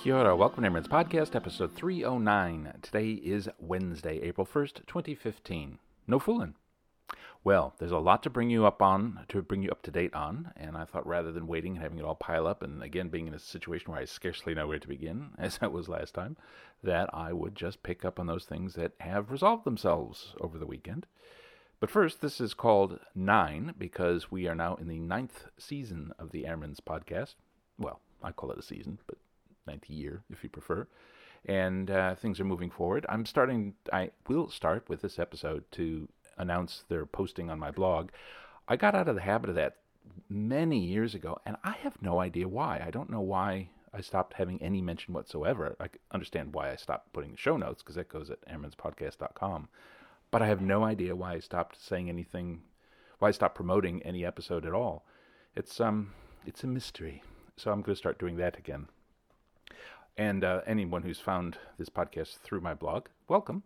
Kia ora, welcome to Emirates Podcast, episode 309. Today is Wednesday, April 1st, 2015. No fooling. Well, there's a lot to bring you up to date on, and I thought rather than waiting and having it all pile up, and again being in a situation where I scarcely know where to begin, as I was last time, that I would just pick up on those things that have resolved themselves over the weekend. But first, this is called 9, because we are now in the 9th season of the Emirates Podcast. Well, I call it a season, but 9th year, if you prefer. And things are moving forward. I will start with this episode to announce their posting on my blog. I got out of the habit of that many years ago, and I have no idea why. I don't know why I stopped having any mention whatsoever. I understand why I stopped putting the show notes, because that goes at emeranspodcast.com. But I have no idea why I stopped saying anything, why I stopped promoting any episode at all. It's a mystery. So I'm going to start doing that again. And anyone who's found this podcast through my blog, welcome.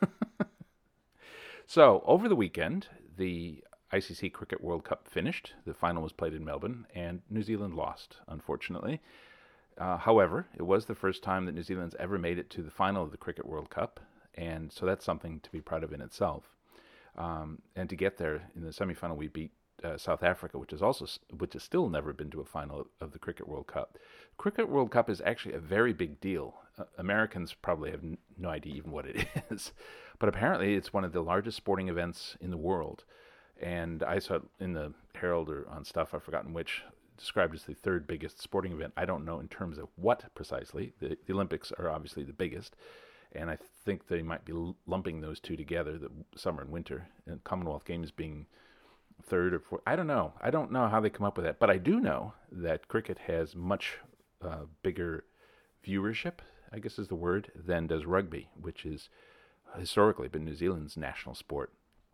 So, over the weekend, the ICC Cricket World Cup finished. The final was played in Melbourne, and New Zealand lost, unfortunately. However, it was the first time that New Zealand's ever made it to the final of the Cricket World Cup, and so that's something to be proud of in itself. And to get there in the semifinal, we beat South Africa, which has still never been to a final of the Cricket World Cup. Cricket World Cup is actually a very big deal. Americans probably have no idea even what it is, but apparently it's one of the largest sporting events in the world. And I saw it in the Herald or on stuff, I've forgotten which, described as the third biggest sporting event. I don't know in terms of what precisely. The Olympics are obviously the biggest, and I think they might be lumping those two together, the summer and winter, and Commonwealth Games being third or fourth. I don't know. I don't know how they come up with that, but I do know that cricket has much bigger viewership, I guess is the word, than does rugby, which is historically been New Zealand's national sport.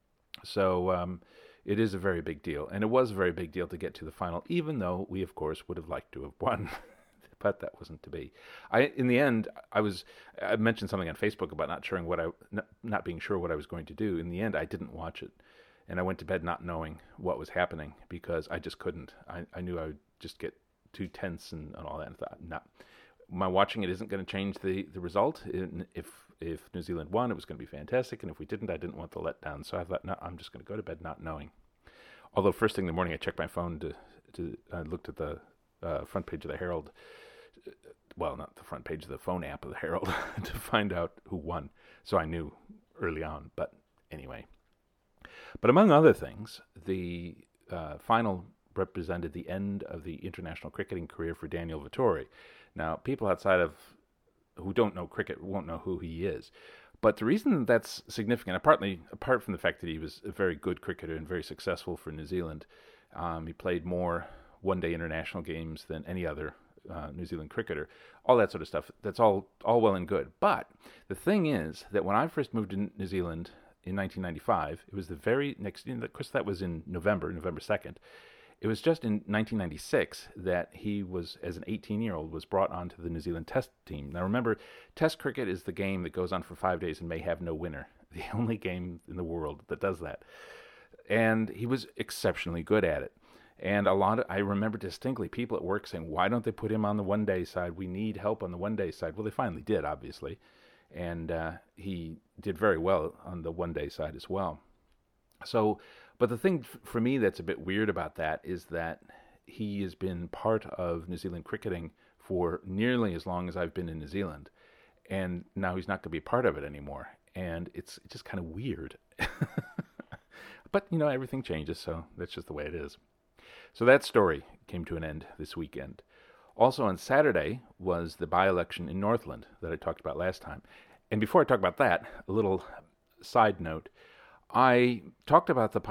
So it is a very big deal, and it was a very big deal to get to the final, even though we, of course, would have liked to have won. But that wasn't to be. In the end, I mentioned something on Facebook about not being sure what I was going to do. In the end, I didn't watch it. And I went to bed not knowing what was happening because I just couldn't. I knew I would just get too tense and all that. And thought, no, my watching it isn't going to change the result. If New Zealand won, it was going to be fantastic. And if we didn't, I didn't want the letdown. So I thought, no, I'm just going to go to bed not knowing. Although first thing in the morning, I checked my phone I looked at the front page of the Herald. Well, not the front page of the phone app of the Herald to find out who won. So I knew early on. But anyway. But among other things, the final represented the end of the international cricketing career for Daniel Vettori. Now, people outside of who don't know cricket won't know who he is. But the reason that's significant, apart from the fact that he was a very good cricketer and very successful for New Zealand, he played more one-day international games than any other New Zealand cricketer, all that sort of stuff. That's all well and good. But the thing is that when I first moved to New Zealand in 1995, it was the very next, of course that was in November 2nd. It was just in 1996 that he was, as an 18-year-old, was brought onto the New Zealand Test team. Now remember, Test cricket is the game that goes on for 5 days and may have no winner. The only game in the world that does that. And he was exceptionally good at it. And I remember distinctly people at work saying, why don't they put him on the one-day side? We need help on the one-day side. Well, they finally did, obviously. And he did very well on the one-day side as well. So, but the thing for me that's a bit weird about that is that he has been part of New Zealand cricketing for nearly as long as I've been in New Zealand. And now he's not going to be part of it anymore. And it's just kind of weird. But, everything changes, so that's just the way it is. So that story came to an end this weekend. Also on Saturday was the by-election in Northland that I talked about last time. And before I talk about that, a little side note. I talked about the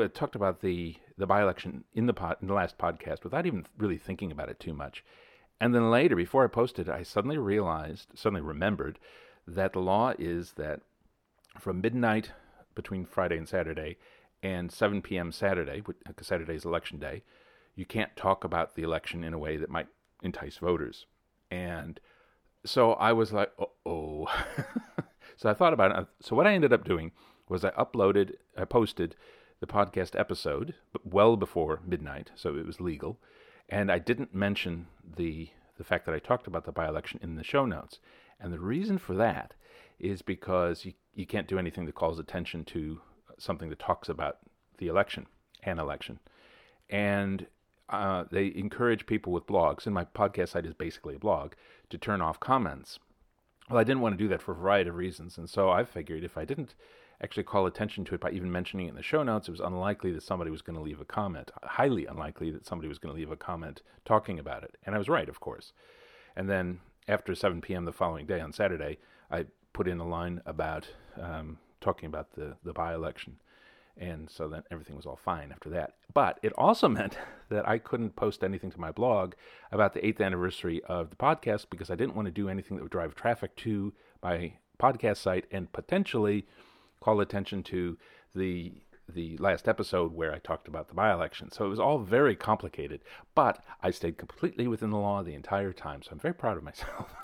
by-election in the last podcast without even really thinking about it too much. And then later, before I posted, I suddenly remembered that the law is that from midnight between Friday and Saturday and 7 p.m. Saturday, because Saturday is election day, you can't talk about the election in a way that might entice voters. And so I was like, uh-oh. So I thought about it. So what I ended up doing was I posted the podcast episode well before midnight, so it was legal. And I didn't mention the the fact that I talked about the by-election in the show notes. And the reason for that is because you can't do anything that calls attention to something that talks about the election, an election. And they encourage people with blogs, and my podcast site is basically a blog, to turn off comments. Well, I didn't want to do that for a variety of reasons, and so I figured if I didn't actually call attention to it by even mentioning it in the show notes, it was unlikely that somebody was going to leave a comment, highly unlikely that somebody was going to leave a comment talking about it. And I was right, of course. And then after 7 p.m. the following day on Saturday, I put in a line about talking about the by-election. And so then everything was all fine after that. But it also meant that I couldn't post anything to my blog about the 8th anniversary of the podcast because I didn't want to do anything that would drive traffic to my podcast site and potentially call attention to the last episode where I talked about the by-election. So it was all very complicated, but I stayed completely within the law the entire time. So I'm very proud of myself.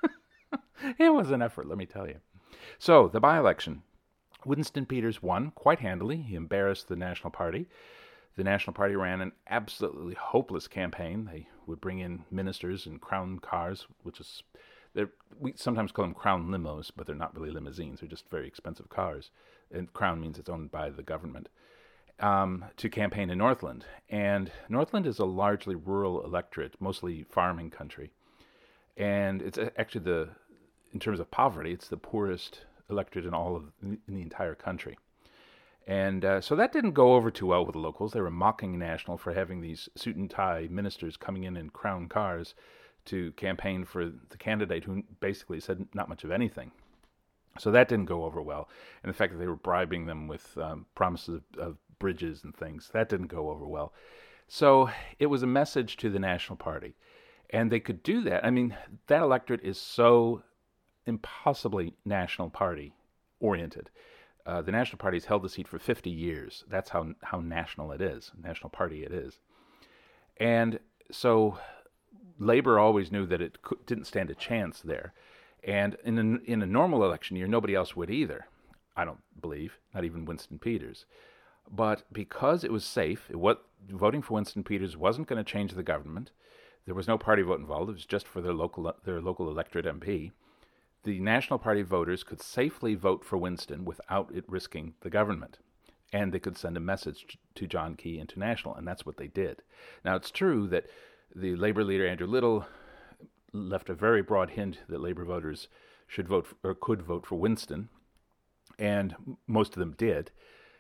It was an effort, let me tell you. So the by-election. Winston Peters won quite handily. He embarrassed the National Party. The National Party ran an absolutely hopeless campaign. They would bring in ministers in crown cars, we sometimes call them crown limos, but they're not really limousines. They're just very expensive cars. And crown means it's owned by the government, to campaign in Northland. And Northland is a largely rural electorate, mostly farming country. And it's actually in terms of poverty, it's the poorest electorate in the entire country. And so that didn't go over too well with the locals. They were mocking National for having these suit and tie ministers coming in crown cars to campaign for the candidate who basically said not much of anything. So that didn't go over well. And the fact that they were bribing them with promises of bridges and things, that didn't go over well. So it was a message to the National Party. And they could do that. I mean, that electorate is so impossibly National Party oriented. The National Party has held the seat for 50 years. That's how national it is, National Party it is. And so Labor always knew that it didn't stand a chance there. And in a normal election year, nobody else would either, I don't believe, not even Winston Peters. But because it was safe, voting for Winston Peters wasn't going to change the government. There was no party vote involved. It was just for their local electorate MP. The National Party voters could safely vote for Winston without it risking the government. And they could send a message to John Key and to National, and that's what they did. Now, it's true that the Labor leader, Andrew Little, left a very broad hint that Labor voters should vote or could vote for Winston, and most of them did.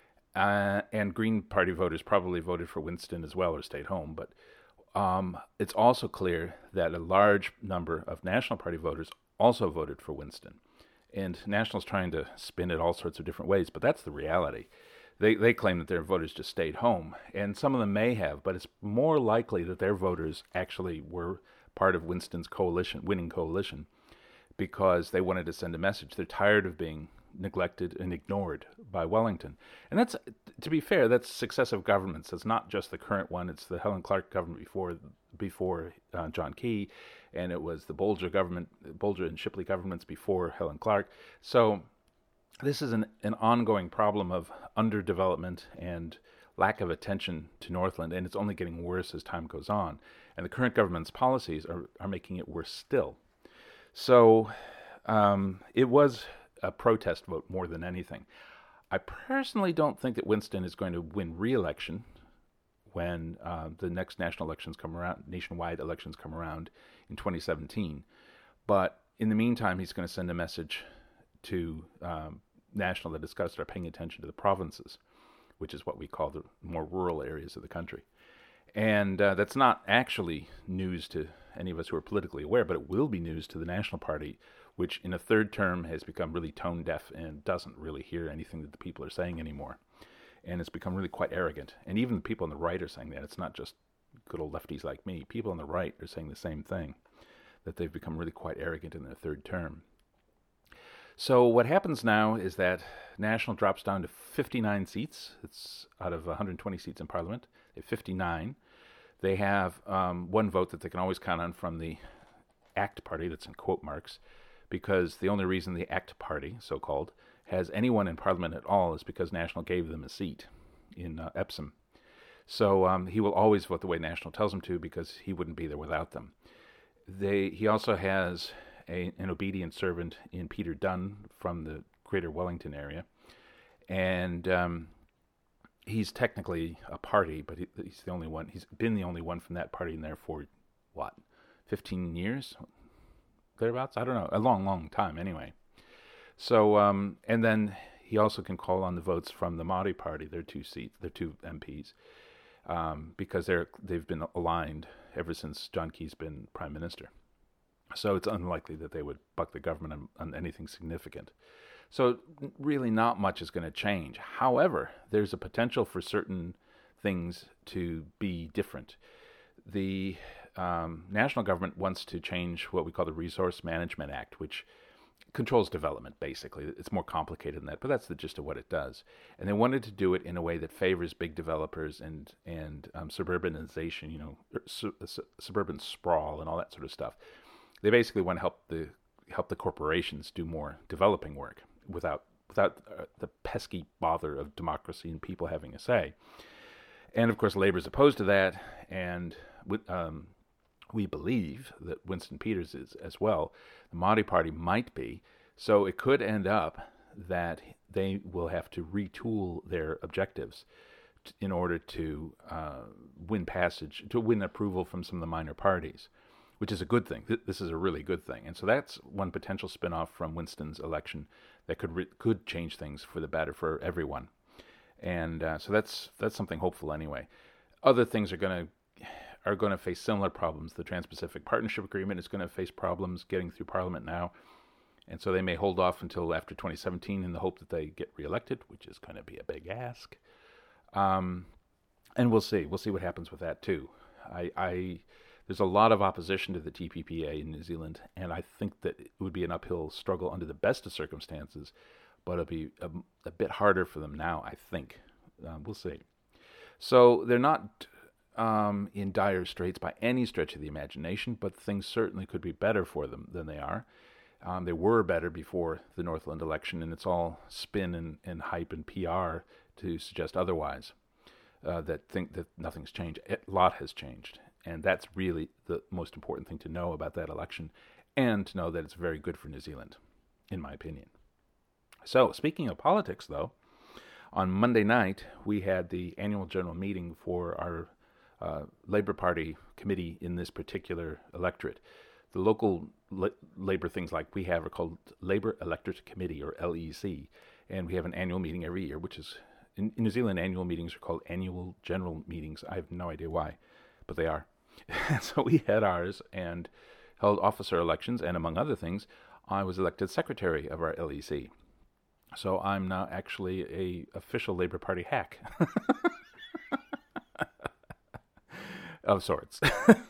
And Green Party voters probably voted for Winston as well or stayed home. But it's also clear that a large number of National Party voters also voted for Winston. And National's trying to spin it all sorts of different ways, but that's the reality. They claim that their voters just stayed home, and some of them may have, but it's more likely that their voters actually were part of Winston's winning coalition, because they wanted to send a message. They're tired of being neglected and ignored by Wellington. And that's, to be fair, that's successive governments. It's not just the current one. It's the Helen Clark government before John Key, and it was the Bolger and Shipley governments before Helen Clark. So this is an ongoing problem of underdevelopment and lack of attention to Northland, and it's only getting worse as time goes on. And the current government's policies are making it worse still. So it was a protest vote more than anything. I personally don't think that Winston is going to win re-election when the next nationwide elections come around in 2017. But in the meantime, he's going to send a message to National that it's got to start paying attention to the provinces, which is what we call the more rural areas of the country. And that's not actually news to any of us who are politically aware, but it will be news to the National Party, which in a third term has become really tone deaf and doesn't really hear anything that the people are saying anymore. And it's become really quite arrogant. And even the people on the right are saying that. It's not just good old lefties like me. People on the right are saying the same thing, that they've become really quite arrogant in their third term. So what happens now is that National drops down to 59 seats. It's out of 120 seats in Parliament. They have 59. They have one vote that they can always count on from the ACT Party, that's in quote marks, because the only reason the ACT Party, so-called, has anyone in Parliament at all is because National gave them a seat in Epsom. So he will always vote the way National tells him to, because he wouldn't be there without them. He also has an obedient servant in Peter Dunn from the Greater Wellington area, and he's technically a party, but he's the only one. He's been the only one from that party in there for what, 15 years, thereabouts. I don't know, a long, long time anyway. So, and then he also can call on the votes from the Māori Party, their two MPs, because they've been aligned ever since John Key's been Prime Minister. So it's unlikely that they would buck the government on anything significant. So really not much is going to change. However, there's a potential for certain things to be different. The national government wants to change what we call the Resource Management Act, which controls development, basically. It's more complicated than that, but that's the gist of what it does. And they wanted to do it in a way that favors big developers and suburbanization, suburban sprawl and all that sort of stuff. They basically want to help the corporations do more developing work without the pesky bother of democracy and people having a say. And of course, Labor's opposed to that, and we believe that Winston Peters is as well. The Māori Party might be. So it could end up that they will have to retool their objectives in order to win approval from some of the minor parties, which is a good thing. This is a really good thing. And so that's one potential spin-off from Winston's election that could change things for the better for everyone. And so that's something hopeful anyway. Other things are going to face similar problems. The Trans-Pacific Partnership Agreement is going to face problems getting through Parliament now. And so they may hold off until after 2017 in the hope that they get reelected, which is going to be a big ask. And we'll see. We'll see what happens with that too. There's a lot of opposition to the TPPA in New Zealand, and I think that it would be an uphill struggle under the best of circumstances, but it'll be a bit harder for them now, I think. We'll see. So they're not in dire straits by any stretch of the imagination, but things certainly could be better for them than they are. They were better before the Northland election, and it's all spin and hype and PR to suggest otherwise, that think that nothing's changed. A lot has changed, and that's really the most important thing to know about that election, and to know that it's very good for New Zealand, in my opinion. So, speaking of politics, though, on Monday night, we had the annual general meeting for our Labour Party committee in this particular electorate. The local Labour things like we have are called Labour Electorate Committee, or LEC, and we have an annual meeting every year, which is, in New Zealand, annual meetings are called annual general meetings. I have no idea why, but they are. So we had ours and held officer elections, and among other things, I was elected secretary of our LEC. So I'm now actually a official Labour Party hack. Of sorts.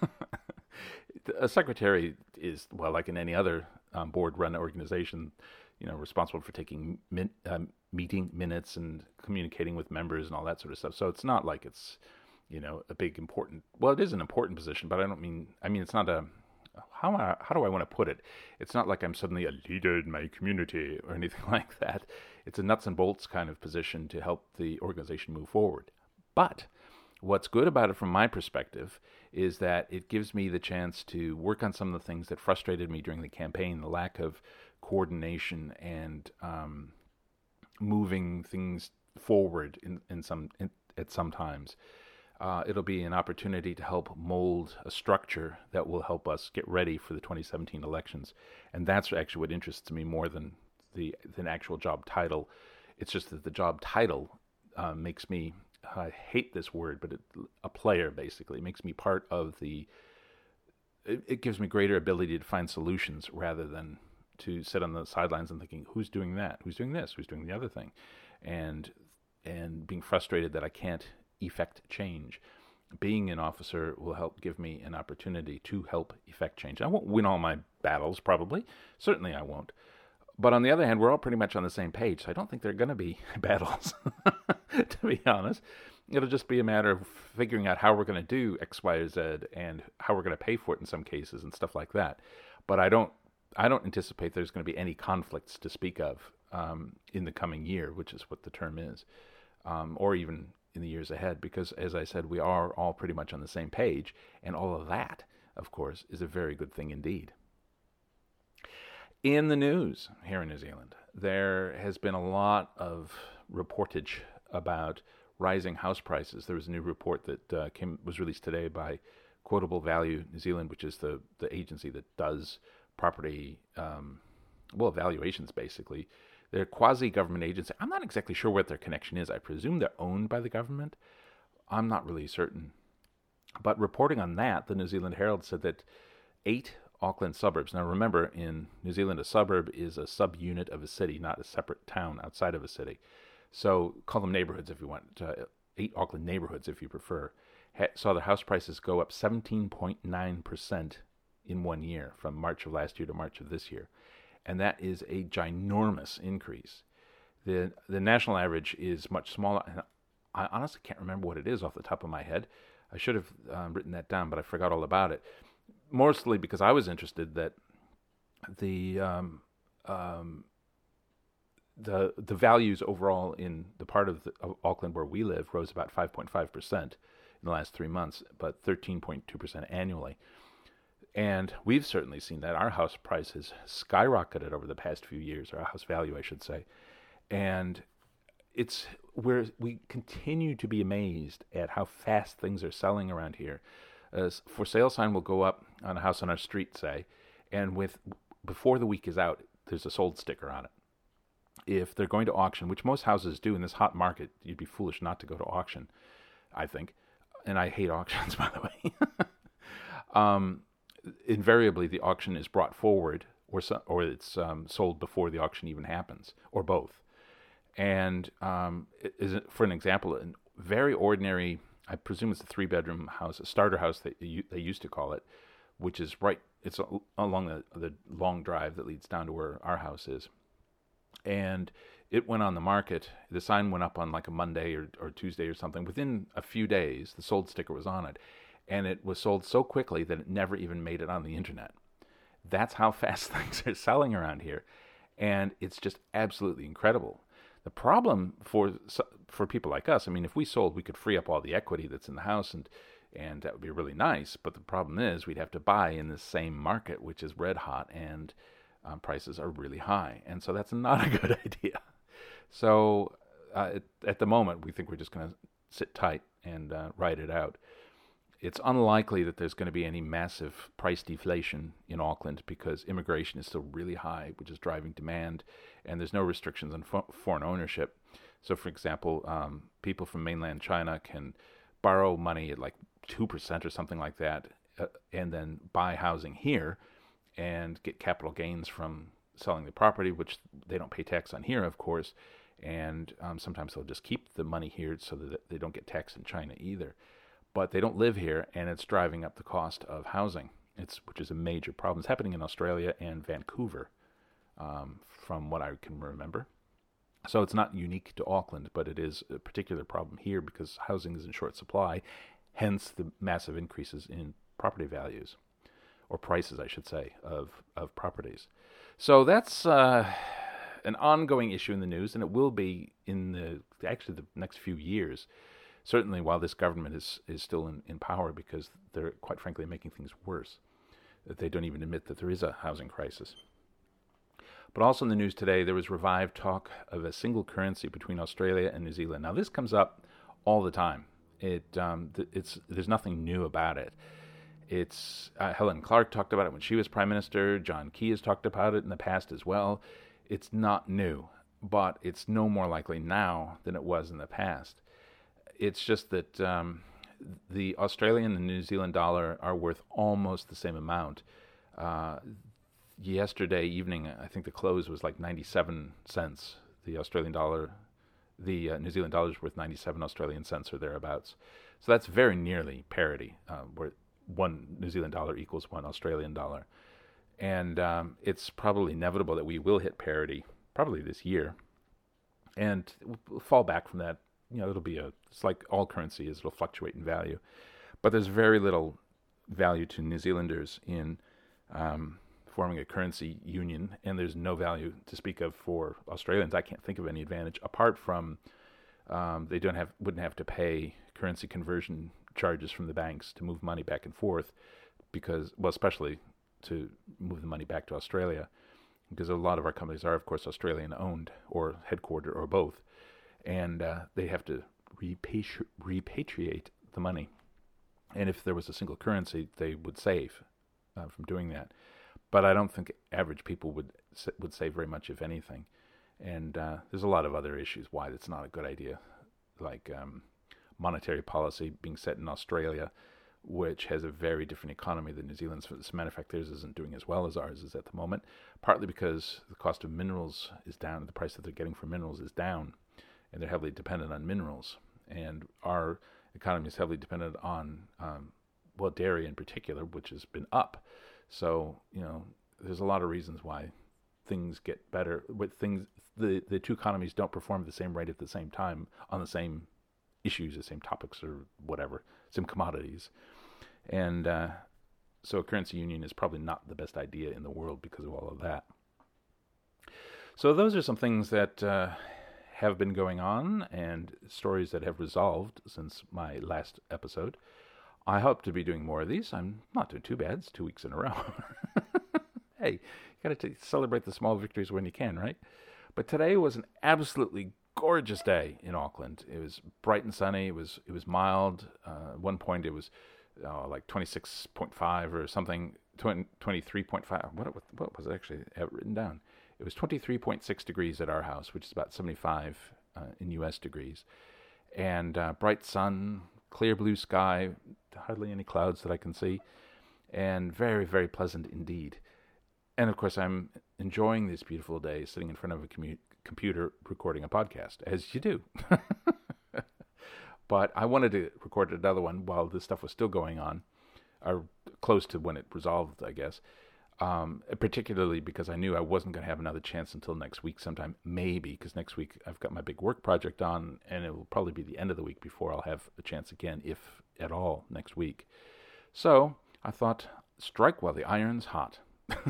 A secretary is, well, like in any other board-run organization, responsible for taking meeting minutes and communicating with members and all that sort of stuff. So it's not like it's, a big important. Well, it is an important position, but I mean, it's not a. How do I want to put it? It's not like I'm suddenly a leader in my community or anything like that. It's a nuts and bolts kind of position to help the organization move forward. But what's good about it from my perspective is that it gives me the chance to work on some of the things that frustrated me during the campaign, the lack of coordination and moving things forward at some times. It'll be an opportunity to help mold a structure that will help us get ready for the 2017 elections. And that's actually what interests me more than the actual job title. It's just that the job title makes me, I hate this word, but a player, basically. It makes me part of it gives me greater ability to find solutions rather than to sit on the sidelines and thinking, who's doing that? Who's doing this? Who's doing the other thing? And being frustrated that I can't effect change. Being an officer will help give me an opportunity to help effect change. I won't win all my battles, probably. Certainly I won't. But on the other hand, we're all pretty much on the same page, so I don't think there are going to be battles, to be honest. It'll just be a matter of figuring out how we're going to do X, Y, or Z, and how we're going to pay for it in some cases and stuff like that. But I don't anticipate there's going to be any conflicts to speak of in the coming year, which is what the term is, or even in the years ahead, because, as I said, we are all pretty much on the same page, and all of that of course, is a very good thing indeed. In the news here in New Zealand, there has been a lot of reportage about rising house prices. There was a new report that was released today by Quotable Value New Zealand, which is the agency that does property valuations, basically. They're a quasi-government agency. I'm not exactly sure what their connection is. I presume they're owned by the government. I'm not really certain. But reporting on that, the New Zealand Herald said that 8 Auckland suburbs. Now remember, in New Zealand, a suburb is a subunit of a city, not a separate town outside of a city. So call them neighborhoods if you want. 8 Auckland neighborhoods, if you prefer, saw the house prices go up 17.9% in 1 year, from March of last year to March of this year. And that is a ginormous increase. The national average is much smaller. And I honestly can't remember what it is off the top of my head. I should have written that down, but I forgot all about it. Mostly because I was interested that the values overall in the part of Auckland where we live rose about 5.5% in the last 3 months, but 13.2% annually. And we've certainly seen that. Our house price has skyrocketed over the past few years, or our house value, I should say. And it's where we continue to be amazed at how fast things are selling around here. A for sale sign will go up on a house on our street, say, and before the week is out, there's a sold sticker on it. If they're going to auction, which most houses do in this hot market, you'd be foolish not to go to auction, I think. And I hate auctions, by the way. Invariably, the auction is brought forward, or it's sold before the auction even happens, or both. And for an example, a very ordinary, I presume it's a 3-bedroom house, a starter house they used to call it, which is it's along the long drive that leads down to where our house is. And it went on the market. The sign went up on like a Monday or Tuesday or something. Within a few days, the sold sticker was on it. And it was sold so quickly that it never even made it on the internet. That's how fast things are selling around here. And it's just absolutely incredible. The problem for people like us, I mean, if we sold, we could free up all the equity that's in the house, and that would be really nice. But the problem is we'd have to buy in the same market, which is red hot, and prices are really high. And so that's not a good idea. So at the moment, we think we're just going to sit tight and ride it out. It's unlikely that there's going to be any massive price deflation in Auckland because immigration is still really high, which is driving demand, and there's no restrictions on foreign ownership. So, for example, people from mainland China can borrow money at like 2% or something like that, and then buy housing here and get capital gains from selling the property, which they don't pay tax on here, of course, and sometimes they'll just keep the money here so that they don't get taxed in China either. But they don't live here, and it's driving up the cost of housing, which is a major problem. It's happening in Australia and Vancouver, from what I can remember. So it's not unique to Auckland, but it is a particular problem here because housing is in short supply, hence the massive increases in property values, or prices, I should say, of properties. So that's an ongoing issue in the news, and it will be in the next few years. Certainly while this government is still in power, because they're, quite frankly, making things worse. They don't even admit that there is a housing crisis. But also in the news today, there was revived talk of a single currency between Australia and New Zealand. Now, this comes up all the time. There's nothing new about it. It's Helen Clark talked about it when she was Prime Minister. John Key has talked about it in the past as well. It's not new, but it's no more likely now than it was in the past. It's just that the Australian and New Zealand dollar are worth almost the same amount. Yesterday evening, I think the close was like 97 cents. The New Zealand dollar is worth 97 Australian cents or thereabouts. So that's very nearly parity, where one New Zealand dollar equals one Australian dollar. And it's probably inevitable that we will hit parity, probably this year. And we'll fall back from that. It's like all currency is, it'll fluctuate in value. But there's very little value to New Zealanders in forming a currency union, and there's no value to speak of for Australians. I can't think of any advantage, apart from they wouldn't have to pay currency conversion charges from the banks to move money back and forth, because, well, especially to move the money back to Australia, because a lot of our companies are, of course, Australian-owned or headquartered or both, and they have to repatriate the money. And if there was a single currency, they would save from doing that. But I don't think average people would save very much, if anything. And there's a lot of other issues why that's not a good idea, like monetary policy being set in Australia, which has a very different economy than New Zealand's. As a matter of fact, theirs isn't doing as well as ours is at the moment, partly because the cost of minerals is down, the price that they're getting for minerals is down, and they're heavily dependent on minerals. And our economy is heavily dependent on, dairy in particular, which has been up. So, there's a lot of reasons why things get better. The two economies don't perform at the same rate at the same time on the same issues, the same topics or whatever, same commodities. And so a currency union is probably not the best idea in the world because of all of that. So those are some things that have been going on and stories that have resolved since my last episode. I hope to be doing more of these. I'm not doing too bad. It's 2 weeks in a row. Hey, you got to celebrate the small victories when you can, right? But today was an absolutely gorgeous day in Auckland. It was bright and sunny. It was mild. At one point it was like 26.5 or something, 23.5. What was it actually written down? It was 23.6 degrees at our house, which is about 75 in U.S. degrees. And bright sun, clear blue sky, hardly any clouds that I can see, and very, very pleasant indeed. And of course, I'm enjoying this beautiful day sitting in front of a computer recording a podcast, as you do. But I wanted to record another one while this stuff was still going on, or close to when it resolved, I guess. Particularly because I knew I wasn't going to have another chance until next week sometime, maybe, because next week I've got my big work project on, and it will probably be the end of the week before I'll have a chance again, if at all, next week. So I thought, strike while the iron's hot.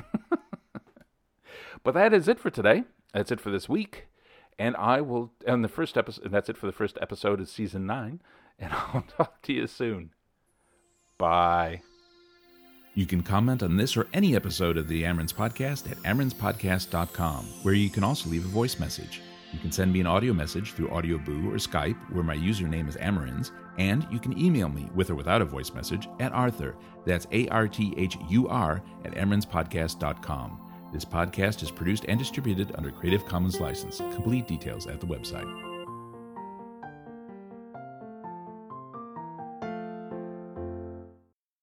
But that is it for today. That's it for this week. And the first episode, and that's it for the first episode of season 9. And I'll talk to you soon. Bye. You can comment on this or any episode of the Amron's Podcast at amronspodcast.com, where you can also leave a voice message. You can send me an audio message through AudioBoo or Skype, where my username is Amron's, and you can email me, with or without a voice message, at Arthur. That's ARTHUR at amronspodcast.com. This podcast is produced and distributed under Creative Commons license. Complete details at the website.